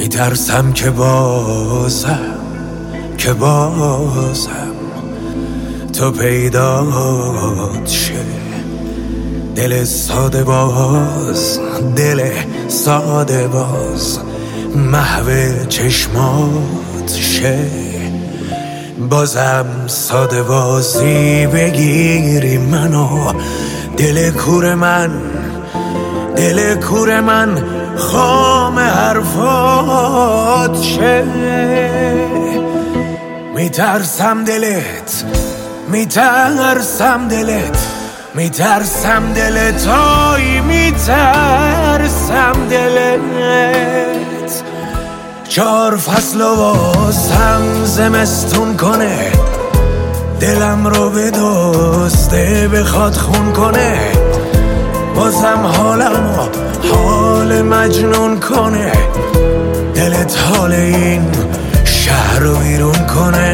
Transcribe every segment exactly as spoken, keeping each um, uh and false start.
میترسم که بازم که بازم تو پیدات شه. دل ساده باز، دل ساده باز محو چشمات شه. بازم ساده بازی بگیری منو، دل کور من، دل کور من خام حرفات شه. میترسم دلت، میترسم دلت، میترسم دلت، آی میترسم دلت. چهار فصل و بازم زمستون کنه، دلم رو به دسته بخواد خون کنه. بازم حالم و حال مجنون کنه، دلت حال این شهر رو بیرون کنه.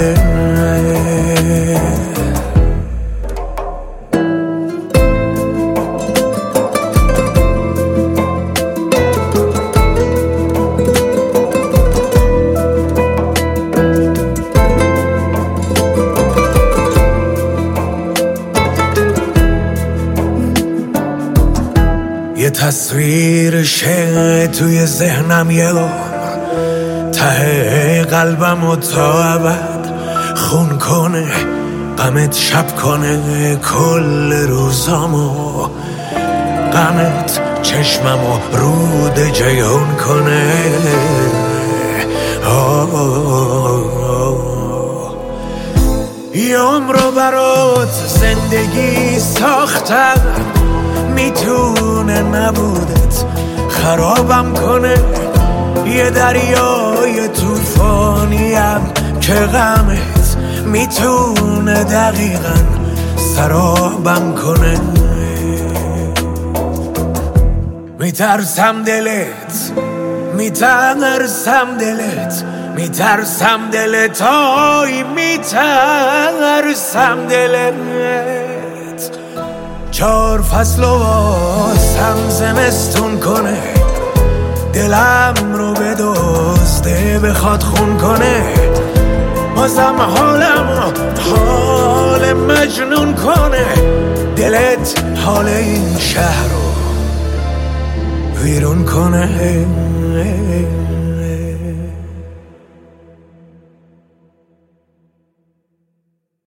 یه تصویر شه توی ذهنم یه عمر، ته قلبم و تا ابد خون کنه. غمت شب کنه کل روزامو، غمت چشممو رود جیهون کنه. آه یه عمر رو برات زندگی ساختم، میتونه نبودت خرابم کنه. یه دریای توفانیم که غمت میتونه دقیقا سرابم کنه. میترسم دلت، میترسم دلت، میترسم دلت، آی میترسم دلت. چهار فصل و بازم زمستون کنه، دلم رو به دزده بخواد خون کنه. بازم حالم و حال مجنون کنه، دلت حال این شهر رو ویرون کنه.